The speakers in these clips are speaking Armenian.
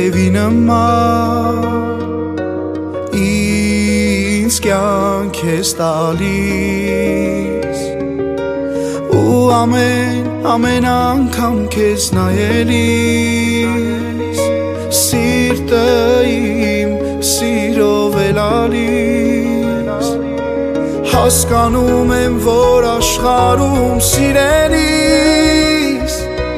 Տևի նման ինձ կյանք ես տալիս ու ամեն անգամ քեզ նայելիս սիրտը իմ սիրով է լալիս հասկանում եմ որ աշխարհում սիրելիս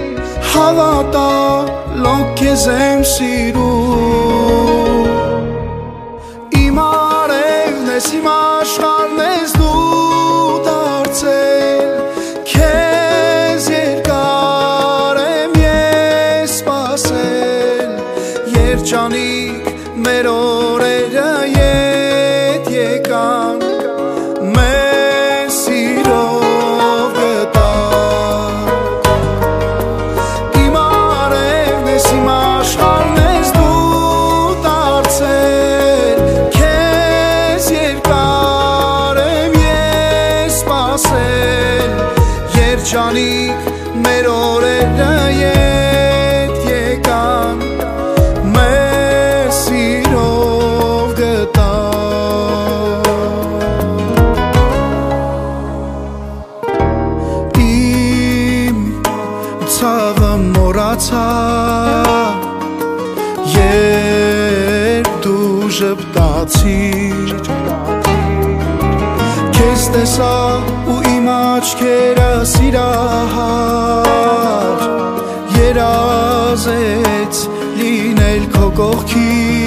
հավատալով քեզ եմ սիրում իմ արևն ես իմ աշխարհն ես դու դարձել քեզ երկար եմ ես սպասել երջանիկ մեր օրերը ետ եկան մեզ սիրով գտան իմ արևն ես իմ աշխարհն ես դու դարձել քեզ երկար եմ ես սպասել երջանիկ մեր օրերը ետ եկան մեզ սիրով գտան իմ ցավը մոռացա երբ դու ժպտացիր քեզ տեսա ու իմ աչքերը սիրահար երազեց լինել քո կողքին